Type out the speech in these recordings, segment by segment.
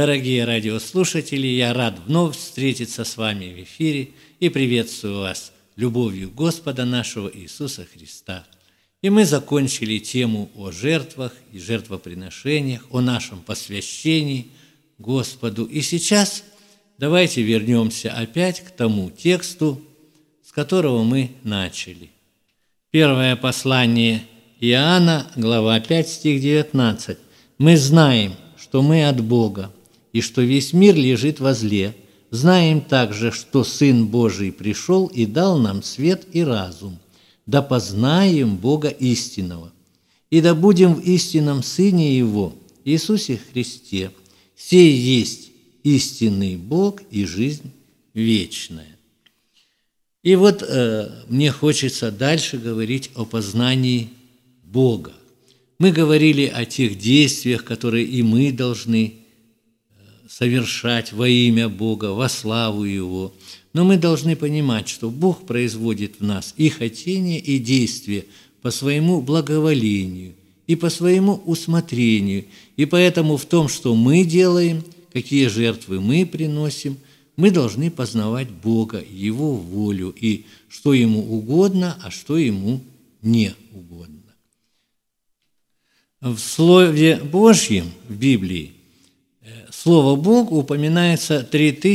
Дорогие радиослушатели, я рад вновь встретиться с вами в эфире и приветствую вас любовью Господа нашего Иисуса Христа. И мы закончили тему о жертвах и жертвоприношениях, о нашем посвящении Господу. И сейчас давайте вернемся опять к тому тексту, с которого мы начали. Первое послание Иоанна, глава 5, стих 19. «Мы знаем, что мы от Бога, и что весь мир лежит во зле. Знаем также, что Сын Божий пришел и дал нам свет и разум, да познаем Бога истинного, и да будем в истинном Сыне Его, Иисусе Христе. Сей есть истинный Бог и жизнь вечная». И вот мне хочется дальше говорить о познании Бога. Мы говорили о тех действиях, которые и мы должны совершать во имя Бога, во славу Его. Но мы должны понимать, что Бог производит в нас и хотение, и действие по своему благоволению, и по своему усмотрению. И поэтому в том, что мы делаем, какие жертвы мы приносим, мы должны познавать Бога, Его волю, и что Ему угодно, а что Ему не угодно. В Слове Божьем, в Библии, слово «Бог» упоминается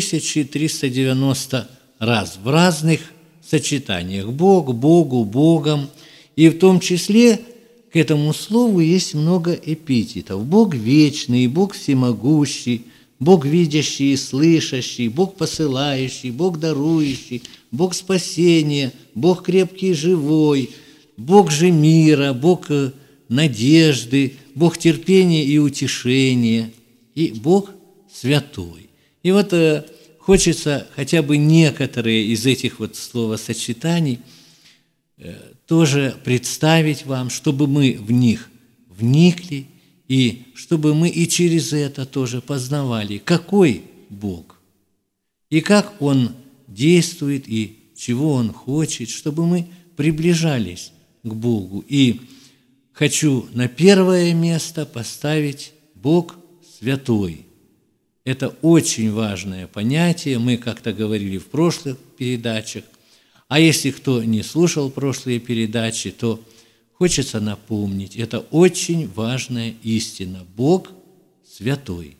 3390 раз в разных сочетаниях. Бог, Богу, Богом. И в том числе к этому слову есть много эпитетов. Бог вечный, Бог всемогущий, Бог видящий и слышащий, Бог посылающий, Бог дарующий, Бог спасения, Бог крепкий и живой, Бог же мира, Бог надежды, Бог терпения и утешения, и Бог святой. И вот хочется хотя бы некоторые из этих вот словосочетаний тоже представить вам, чтобы мы в них вникли, и чтобы мы и через это тоже познавали, какой Бог, и как Он действует, и чего Он хочет, чтобы мы приближались к Богу. И хочу на первое место поставить Бог святой. Это очень важное понятие, мы как-то говорили в прошлых передачах. А если кто не слушал прошлые передачи, то хочется напомнить, это очень важная истина. Бог святой.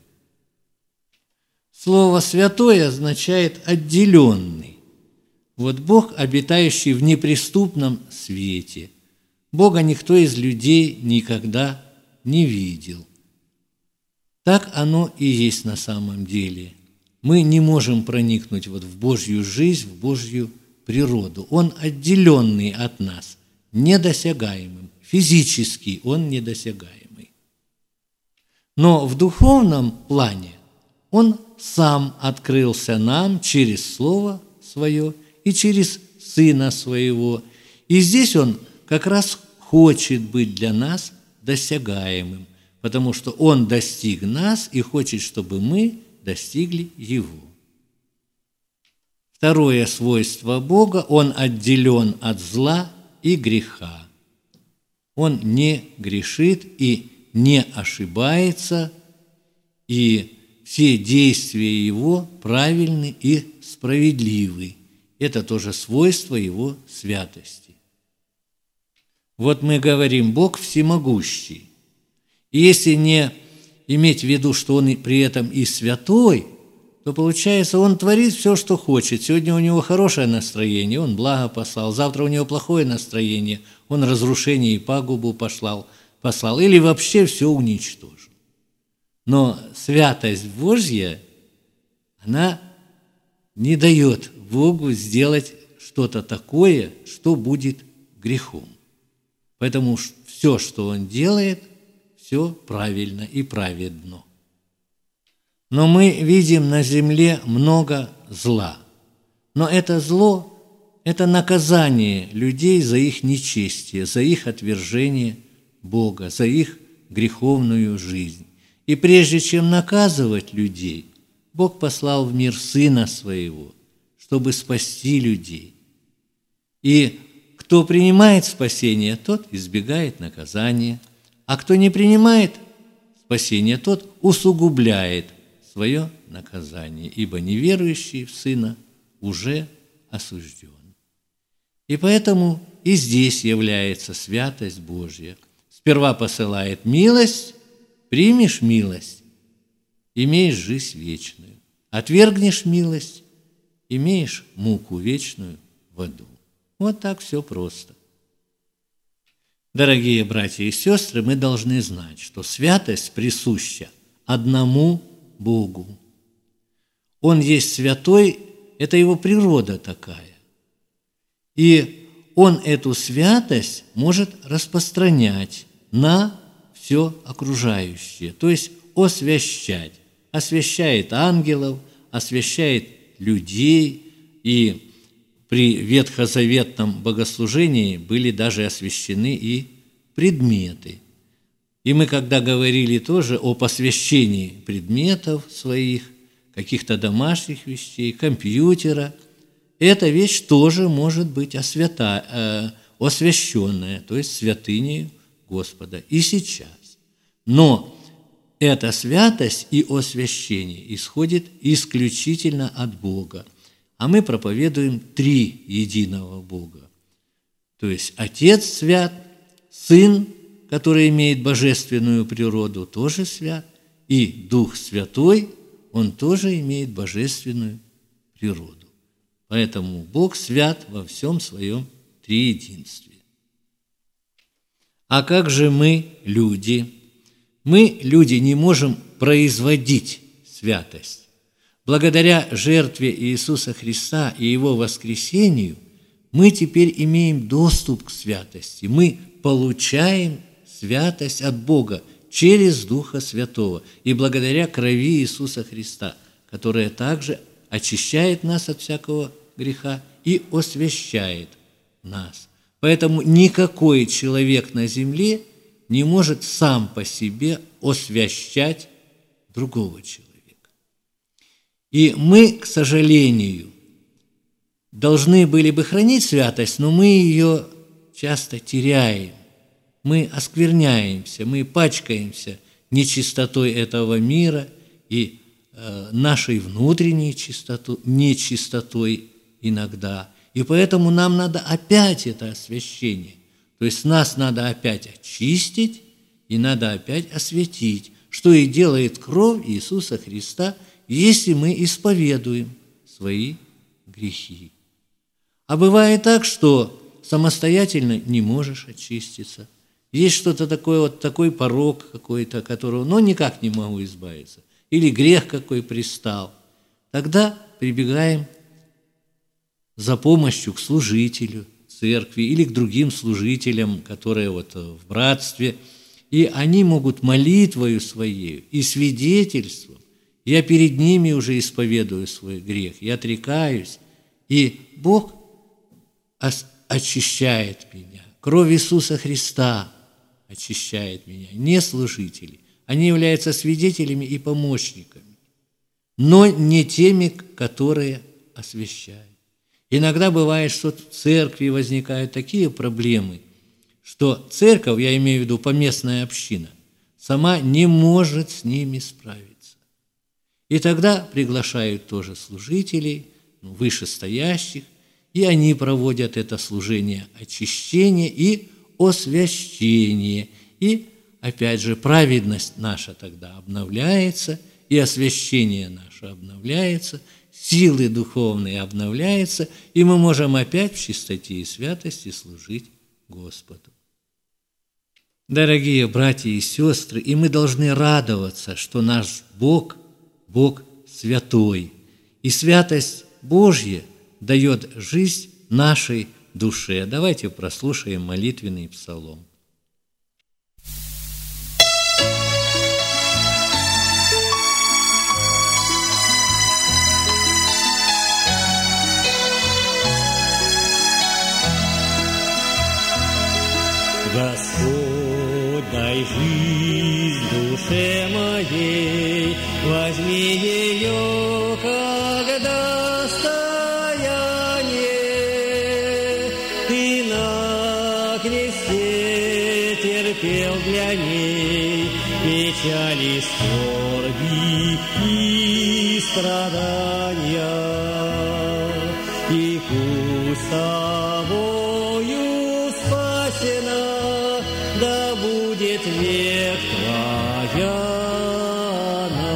Слово «святой» означает «отделенный». Вот Бог, обитающий в неприступном свете. Бога никто из людей никогда не видел. Так оно и есть на самом деле. Мы не можем проникнуть вот в Божью жизнь, в Божью природу. Он отделенный от нас, недосягаемым. Физически он недосягаемый. Но в духовном плане он сам открылся нам через Слово Свое и через Сына Своего. И здесь он как раз хочет быть для нас досягаемым, потому что Он достиг нас и хочет, чтобы мы достигли Его. Второе свойство Бога – Он отделен от зла и греха. Он не грешит и не ошибается, и все действия Его правильны и справедливы. Это тоже свойство Его святости. Вот мы говорим, Бог всемогущий. И если не иметь в виду, что Он при этом и святой, то получается, Он творит все, что хочет. Сегодня у Него хорошее настроение, Он благо послал. Завтра у Него плохое настроение, Он разрушение и пагубу послал. Или вообще все уничтожил. Но святость Божья, она не дает Богу сделать что-то такое, что будет грехом. Поэтому все, что Он делает, все правильно и праведно. Но мы видим на земле много зла. Но это зло – это наказание людей за их нечестие, за их отвержение Бога, за их греховную жизнь. И прежде чем наказывать людей, Бог послал в мир Сына Своего, чтобы спасти людей. И кто принимает спасение, тот избегает наказания, а кто не принимает спасения, тот усугубляет свое наказание, ибо неверующий в Сына уже осужден. И поэтому и здесь является святость Божья. Сперва посылает милость, примешь милость, имеешь жизнь вечную. Отвергнешь милость, имеешь муку вечную в аду. Вот так все просто. Дорогие братья и сестры, мы должны знать, что святость присуща одному Богу. Он есть святой, это его природа такая. И он эту святость может распространять на все окружающее, то есть освящать. Освящает ангелов, освящает людей, и при ветхозаветном богослужении были даже освящены и предметы. И мы, когда говорили тоже о посвящении предметов своих, каких-то домашних вещей, компьютера, эта вещь тоже может быть освященная, то есть святыней Господа и сейчас. Но эта святость и освящение исходит исключительно от Бога. А мы проповедуем три единого Бога. То есть Отец свят, Сын, который имеет божественную природу, тоже свят, и Дух Святой, Он тоже имеет божественную природу. Поэтому Бог свят во всем своем триединстве. А как же мы, люди? Мы, люди, не можем производить святость. Благодаря жертве Иисуса Христа и Его воскресению мы теперь имеем доступ к святости. Мы получаем святость от Бога через Духа Святого и благодаря крови Иисуса Христа, которая также очищает нас от всякого греха и освящает нас. Поэтому никакой человек на земле не может сам по себе освящать другого человека. И мы, к сожалению, должны были бы хранить святость, но мы ее часто теряем. Мы оскверняемся, мы пачкаемся нечистотой этого мира и нашей внутренней нечистотой иногда. И поэтому нам надо опять это освящение. То есть нас надо опять очистить и надо опять освятить, что и делает кровь Иисуса Христа, если мы исповедуем свои грехи. А бывает так, что самостоятельно не можешь очиститься. Есть что-то такое, вот такой порок какой-то, которого, никак не могу избавиться. Или грех какой пристал. Тогда прибегаем за помощью к служителю церкви или к другим служителям, которые в братстве, и они могут молитвою своей и свидетельством. Я перед ними уже исповедую свой грех, я отрекаюсь, и Бог очищает меня. Кровь Иисуса Христа очищает меня, не служители. Они являются свидетелями и помощниками, но не теми, которые освящают. Иногда бывает, что в церкви возникают такие проблемы, что церковь, я имею в виду поместная община, сама не может с ними справиться. И тогда приглашают тоже служителей, вышестоящих, и они проводят это служение очищения и освящения. И, опять же, праведность наша тогда обновляется, и освящение наше обновляется, силы духовные обновляются, и мы можем опять в чистоте и святости служить Господу. Дорогие братья и сестры, и мы должны радоваться, что наш Бог – Бог святой, и святость Божья дает жизнь нашей душе. Давайте прослушаем молитвенный псалом. Господь, дай жизнь душе моей, возьми ее как достояние. Ты на кресте терпел для ней печали, скорби и страдания, и пусть тобою спасена, да будет век твоя она.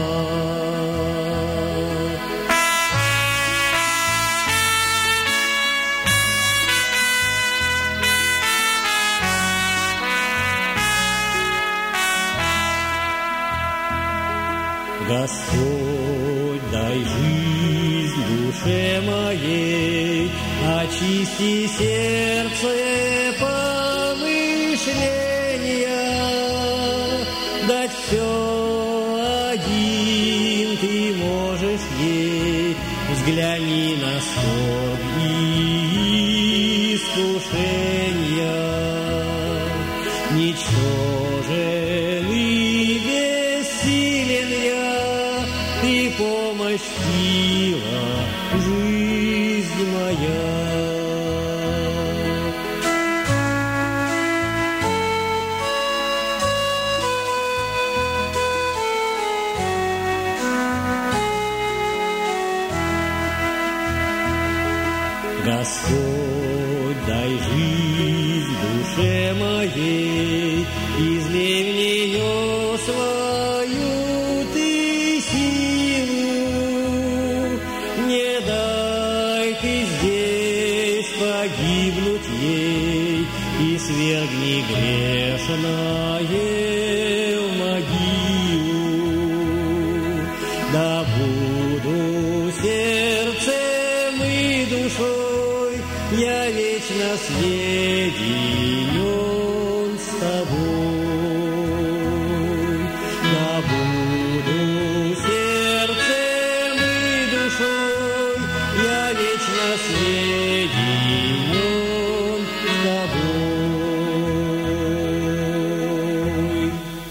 Господь, дай жизнь душе моей, очисти сердце помышления, дать все один ты можешь ей, взгляни на скорбь и искушения, ничтожен и бессилен я, ты помощь, сила, жизнь моя. Господь, дай жизнь душе моей, излей в нее свою ты силу, не дай ты здесь погибнуть ей, и свергни грешное в могилу. Да буду сердцем и душой я вечно соединен с тобой. Да буду сердцем и душой я вечно соединен с тобой.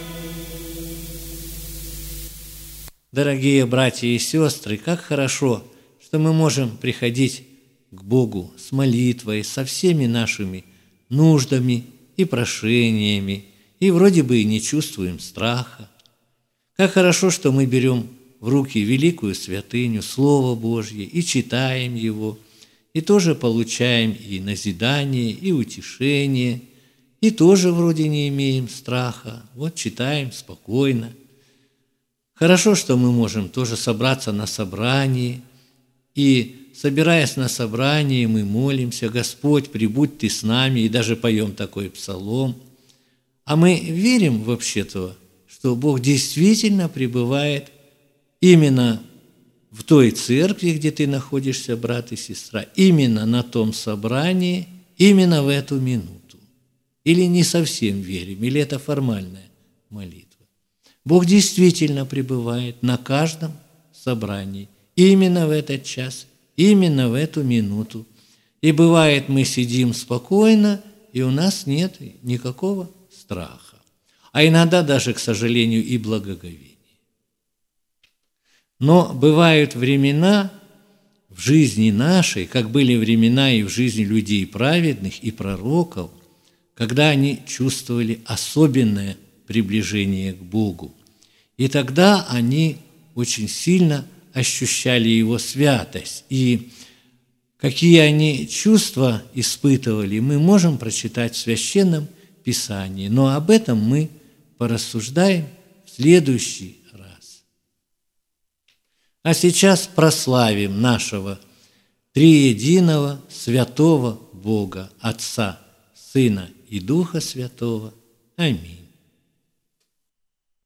Дорогие братья и сестры, как хорошо, что мы можем приходить к Богу с молитвой, со всеми нашими нуждами и прошениями, и вроде бы и не чувствуем страха. Как хорошо, что мы берем в руки великую святыню, Слово Божье, и читаем его, и тоже получаем и назидание, и утешение, и тоже вроде не имеем страха. Вот читаем спокойно. Хорошо, что мы можем тоже собраться на собрании, и, собираясь на собрании, мы молимся: «Господь, прибудь Ты с нами», и даже поем такой псалом. А мы верим вообще-то, что Бог действительно пребывает именно в той церкви, где ты находишься, брат и сестра, именно на том собрании, именно в эту минуту. Или не совсем верим, или это формальная молитва. Бог действительно пребывает на каждом собрании, именно в этот час, именно в эту минуту. И бывает, мы сидим спокойно, и у нас нет никакого страха. А иногда даже, к сожалению, и благоговения. Но бывают времена в жизни нашей, как были времена и в жизни людей праведных и пророков, когда они чувствовали особенное приближение к Богу. И тогда они очень сильно ощущали Его святость. И какие они чувства испытывали, мы можем прочитать в Священном Писании. Но об этом мы порассуждаем в следующий раз. А сейчас прославим нашего триединого святого Бога, Отца, Сына и Духа Святого. Аминь.